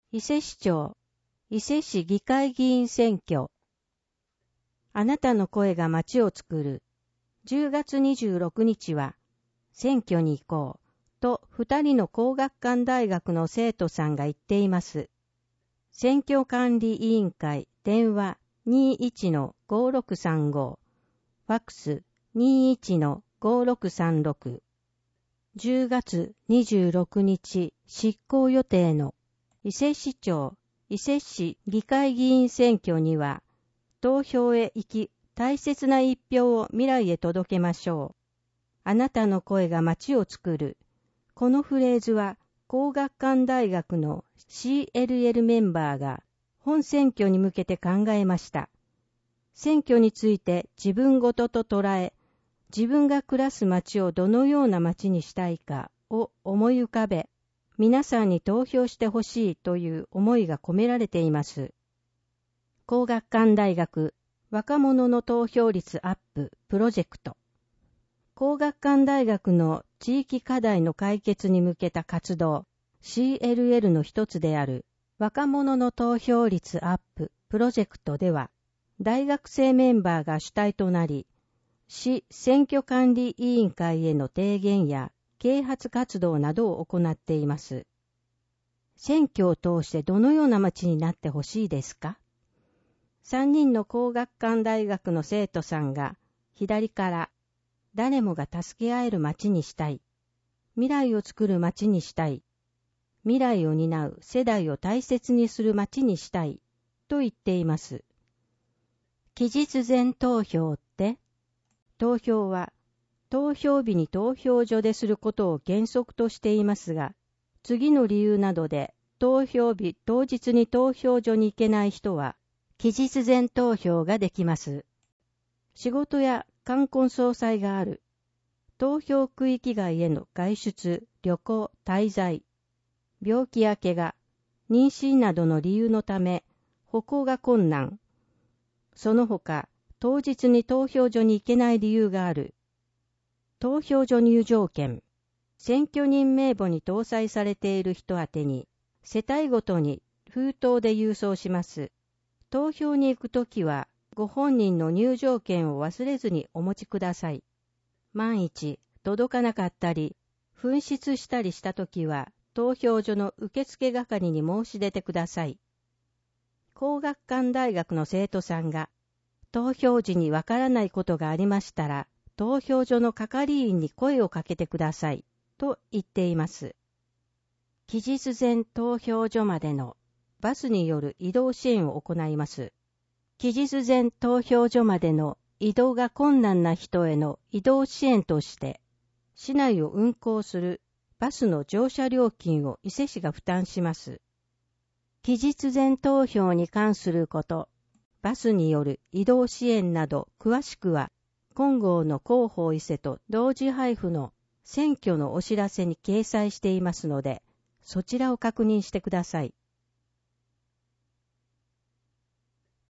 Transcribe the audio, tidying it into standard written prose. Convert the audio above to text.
伊勢市長、伊勢市議会議員選挙。あなたの声が街を作る。10月26日は、選挙に行こう、と2人の工学館大学の生徒さんが言っています。選挙管理委員会、電話 21-5635、ファックス 21-5636。10月26日執行予定の伊勢市長、伊勢市議会議員選挙には、投票へ行き、大切な一票を未来へ届けましょう。あなたの声が街を作る。このフレーズは、工学館大学の CLL メンバーが本選挙に向けて考えました。選挙について自分ごとと捉え、自分が暮らす街をどのような街にしたいかを思い浮かべ、皆さんに投票してほしいという思いが込められています。工学館大学若者の投票率アッププロジェクト。工学館大学の地域課題の解決に向けた活動 CLL の一つである若者の投票率アッププロジェクトでは、大学生メンバーが主体となり、市選挙管理委員会への提言や啓発活動などを行っています。選挙を通してどのような街になってほしいですか？3人の工学館大学の生徒さんが左から誰もが助け合える街にしたい。未来を作る街にしたい。未来を担う世代を大切にする街にしたい。と言っています。期日前投票って投票は投票日に投票所ですることを原則としていますが、次の理由などで投票日当日に投票所に行けない人は期日前投票ができます。仕事や冠婚葬祭がある。投票区域外への外出、旅行、滞在、病気や怪我、妊娠などの理由のため歩行が困難。その他、当日に投票所に行けない理由がある。投票所入場券。選挙人名簿に搭載されている人宛てに、世帯ごとに封筒で郵送します。投票に行くときは、ご本人の入場券を忘れずにお持ちください。万一、届かなかったり、紛失したりしたときは、投票所の受付係に申し出てください。工学館大学の生徒さんが、投票時にわからないことがありましたら、投票所の係員に声をかけてください、と言っています。期日前投票所までのバスによる移動支援を行います。期日前投票所までの移動が困難な人への移動支援として、市内を運行するバスの乗車料金を伊勢市が負担します。期日前投票に関すること、バスによる移動支援など詳しくは、今号の広報伊勢と同時配布の選挙のお知らせに掲載していますので、そちらを確認してください。